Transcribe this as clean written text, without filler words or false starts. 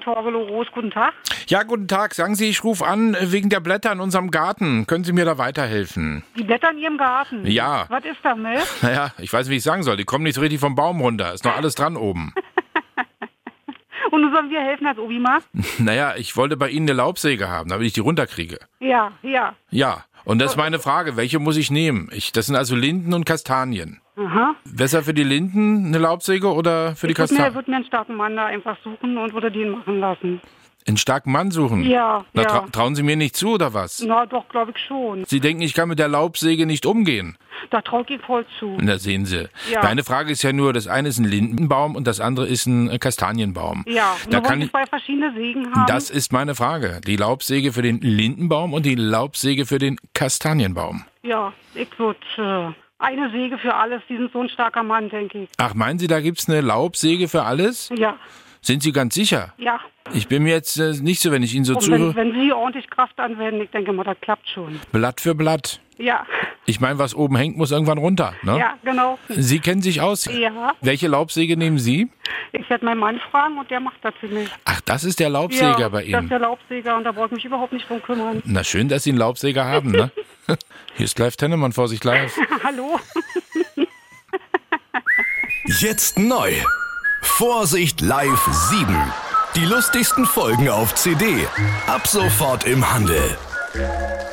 Torgelow Roos, guten Tag. Ja, guten Tag. Sagen Sie, ich rufe an wegen der Blätter in unserem Garten. Können Sie mir da weiterhelfen? Die Blätter in Ihrem Garten? Ja. Was ist damit? Naja, ich weiß nicht, wie ich sagen soll. Die kommen nicht so richtig vom Baum runter. Ist noch alles dran oben. Und nun sollen wir helfen als Obi-Ma? Naja, ich wollte bei Ihnen eine Laubsäge haben, damit ich die runterkriege. Ja. Ja, und das ist meine Frage. Welche muss ich nehmen? Das sind also Linden und Kastanien. Aha. Besser für die Linden eine Laubsäge oder für die Kastanien? Ich würde mir einen starken Mann da einfach suchen und würde den machen lassen. Einen starken Mann suchen? Ja. Trauen Sie mir nicht zu, oder was? Na, doch, glaube ich schon. Sie denken, ich kann mit der Laubsäge nicht umgehen? Da traue ich voll zu. Na, sehen Sie. Ja. Meine Frage ist ja nur, das eine ist ein Lindenbaum und das andere ist ein Kastanienbaum. Ja, Da und kann wollen ich, zwei verschiedene Sägen haben? das ist meine Frage. Die Laubsäge für den Lindenbaum und die Laubsäge für den Kastanienbaum. Ja, ich würde eine Säge für alles. Die sind so ein starker Mann, denke ich. Ach, meinen Sie, da gibt's eine Laubsäge für alles? Ja. Sind Sie ganz sicher? Ja. Ich bin mir jetzt nicht so, wenn ich Ihnen so Und zuhöre. wenn Sie ordentlich Kraft anwenden, ich denke mal, das klappt schon. Blatt für Blatt. Ja. Ich meine, was oben hängt, muss irgendwann runter, ne? Ja, genau. Sie kennen sich aus. Ja. Welche Laubsäge nehmen Sie? Ich werde meinen Mann fragen und der macht das für mich. Ach, das ist der Laubsäger ja, bei das ist Ihnen. der Laubsäger und da brauche ich mich überhaupt nicht drum kümmern. Na schön, dass Sie einen Laubsäger haben, ne? Hier ist Clive Tennemann, Vorsicht live. Hallo? Jetzt neu. Vorsicht live 7. Die lustigsten Folgen auf CD. Ab sofort im Handel.